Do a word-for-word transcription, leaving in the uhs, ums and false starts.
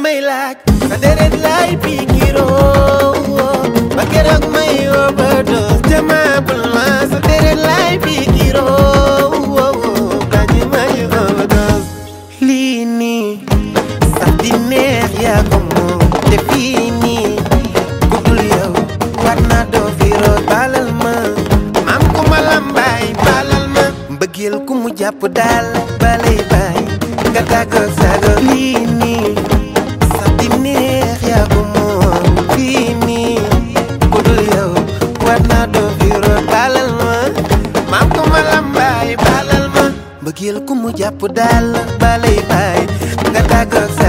may laaj sa deret lay pikiroo ba keroog may overdose jamaabul ma sa deret lay pikiroo bañu may overdose lii nii sax di neex yaa ko moom te fii nii ku dul yow war naa doo fi root balal ma maam ku ma lambaay balal ma mbëggeel ku mu jàpp daal balay baay nga tàggoog sago lii nii sax di neex yaa ko moom fii nii ku dul yow war naa doo fi root balal ma maam ku ma lambaay balal ma mbëggeel ku mu jàpp daal balay baay nga tàggoog